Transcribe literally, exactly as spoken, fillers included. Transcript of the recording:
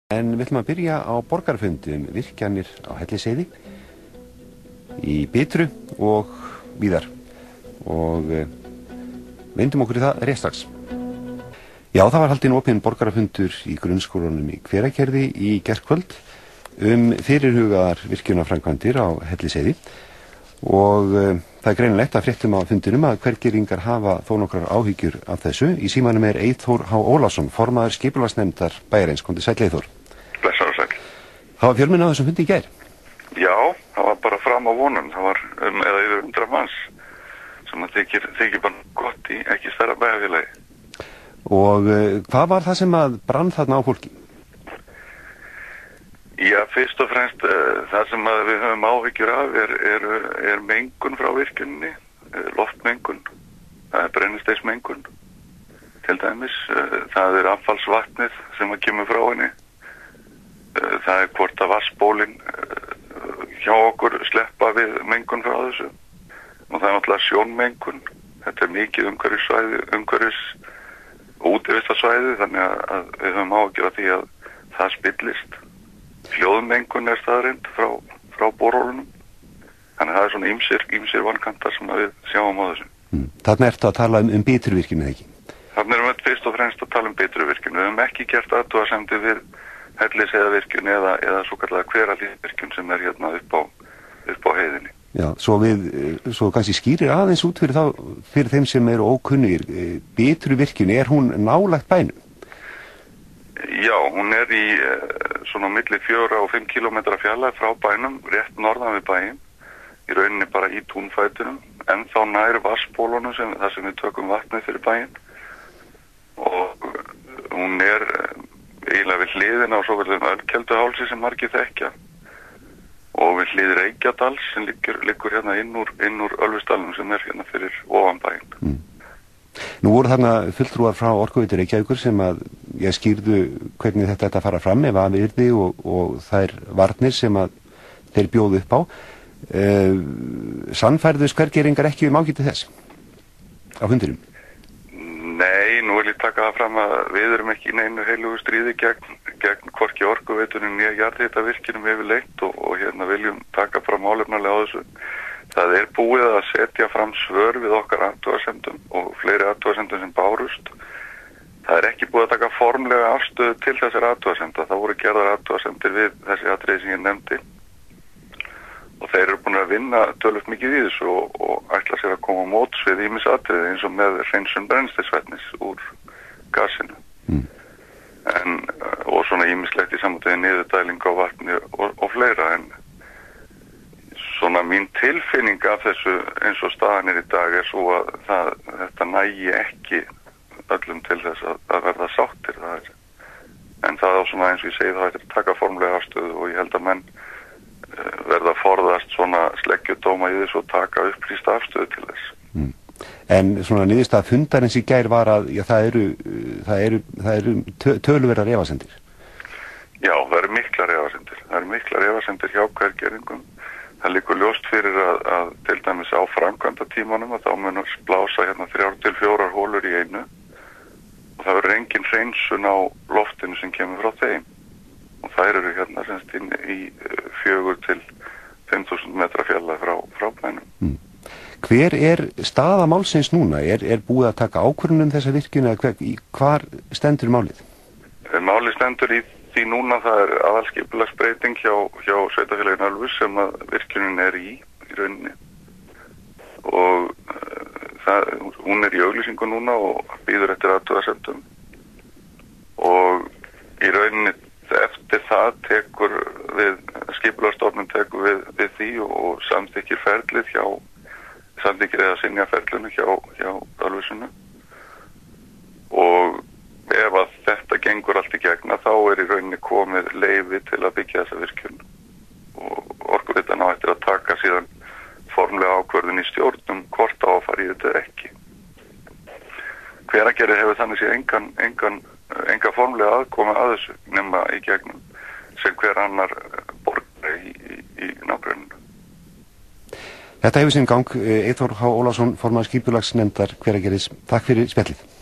En við ætlum að byrja á borgarfundi um virkjanir á Hellisheiði, í Bitru og víðar. Og vindum okkur í það rétt strax. Já, það var haldinn opinn borgarafundur í grunnskólanum í Hveragerði í gærkvöld um fyrirhugaðar virkjunarframkvæmdir á Hellisheiði. Og uh, það er greinilegt að fréttum á fundinum að Hvergeringar hafa þó nokkrar áhyggjur af þessu. Í símanum er Eyþór H. Ólafsson, formaður skipulagsnefndar bæjarins. Komdu sæll, Eyþór. Blessaður sæll. Það var fjölmenni á þessum fundi í gær? Já, það var bara fram á vonum. Það var um eða yfir hundra manns sem að þykir, þykir bara gott í ekki stærra bæjarfélagi. Og uh, hvað var það sem að brann þarna á fólki? Já, fyrst og fremst uh, það sem að við höfum áhyggjur af er, er, er mengun frá virkjuninni, uh, loftmengun, það er brennisteinsmengun. Til dæmis, uh, það er affallsvatnið sem að kemur frá henni. Uh, það er hvort að vassbólin uh, hjá okkur sleppa við mengun frá þessu. Og það er náttúrulega sjónmengun. Þetta er mikið umhverfissvæði, umhverfis útivistarsvæði, þannig að, að við höfum áhyggjur af því að það spillist. Hljóðmengun er staðreind frá, frá borholunum. Þannig að það er svona ýmsir, ýmsir vankantar sem við sjáum á þessu. Mm. Þarna ertu að tala um, um Bitruvirkjun, eða ekki? Þarna erum við fyrst og fremst að tala um Bitruvirkjun. Við höfum ekki gert athugasemdir við Hellisheiðarvirkjun eða, eða svo kallega Hverahlíðarvirkjun sem er hérna upp á, upp á heiðinni. Já, svo við, svo kannski skýrir aðeins út fyrir þá, fyrir þeim sem eru ókunnugir. Bitruvirkjun, er hún nálægt bænum? Já, hún er í svona milli fjögurra og fimm kílómetra fjarlægð frá bænum, rétt norðan við bæinn, í rauninni bara í túnfætinum, en þá nær vassbólunum sem, þar sem við tökum vatnið fyrir bæinn. Og hún er eiginlega við hliðina á svo kallum Ölkelduhálsi sem margir þekkja. Og við hlið Reykjadals sem liggur, liggur hérna inn úr, inn úr Ölfusdalnum sem er hérna fyrir ofan bæinn. Mm. Nú voru þarna fulltrúar frá Orkuveitu Reykjavíkur sem að ég skýrðu hvernig þetta ætti að fara fram ef að virði og, og þær varnir sem að þeir bjóðu upp á. Uh, Sannfærðust Hvergeringar ekki um ágæti þess á fundinum? Nei, nú vil ég taka það fram að við erum ekki í neinu heilugu stríði gegn, gegn hvorki Orkuveitunum nýja jarðhitavirkjunum yfirleitt og, og hérna viljum taka fram málefnalega á þessu. Það er búið að setja fram svör við okkar athugasemdum og fleiri athugasemdum sem bárust. Það er ekki búið að taka formlega afstöðu til þessar athugasemda. Það voru gerðar athugasemdir við þessi atriði sem ég nefndi. Og þeir eru búin að vinna tölvöld mikið í þessu og, og ætla sér að koma á móts við ýmis atriði eins og með hreinsun brennisteinsvetnis úr gasinu. Mm. En, og svona ýmislegt í samvætiði niðurdæling á vatni og, og fleira en svona mín tilfinning af þessu eins og staðan er í dag er svo að það, þetta nægi ekki öllum til þess að, að verða sáttir. Það er. En það á svona eins og ég segi það hættir að taka formlega afstöðu og ég held að menn uh, verða að forðast svona sleggjudóma í þessu og taka upplýsta afstöðu til þess. Mm. En svona niðurstaða fundarins í gær var að já, það eru, það eru, það eru tö, töluverðar efasemdir. Já, það eru miklar efasemdir. Það eru miklar efasemdir hjá Hvergeringum. Það liggur ljóst fyrir að, að til dæmis á framkvæmdatímanum að þá munur blása hérna þrjár til fjórar hólur í einu og það verður engin hreinsun á loftinu sem kemur frá þeim og þær eru hérna semst inn í fjögur til fimm þúsund metra fjarlægð frá, frá bænum. Mm. Hver er staða málsins núna? Er, er búið að taka ákvörðun um þessa virkjun eða hver, hvar stendur málið? Málið stendur í því núna það er aðalskipulagsbreyting hjá, hjá Sveitarfélaginu Ölfus sem að virkjunin er í, í rauninni. Og uh, það, hún er í auglýsingu núna og býður eftir athugasemdum. Og í rauninni eftir það tekur við, skipulagsstofnun tekur við, við því og, og samþykkir ferlið hjá, samþykkir eða synja ferlinu hjá, hjá Ölfusinu. Og ef að þetta gengur allt í gegna þá er í rauninni komið leyfi til að byggja þessa virkjun og Orkuveitan á eftir að taka síðan formlega ákvörðun í stjórnum hvort á að fara í þetta ekki. Hveragerði hefur þannig séð engan, engan, enga formlega aðkoma að þessu nema í gegnum sem hver annar borgari í, í, í nágrenninu. Þetta hefur sinn gang. Eyþór H. Ólafsson, formaður skipulagsnefndar Hveragerðis. Takk fyrir spjallið.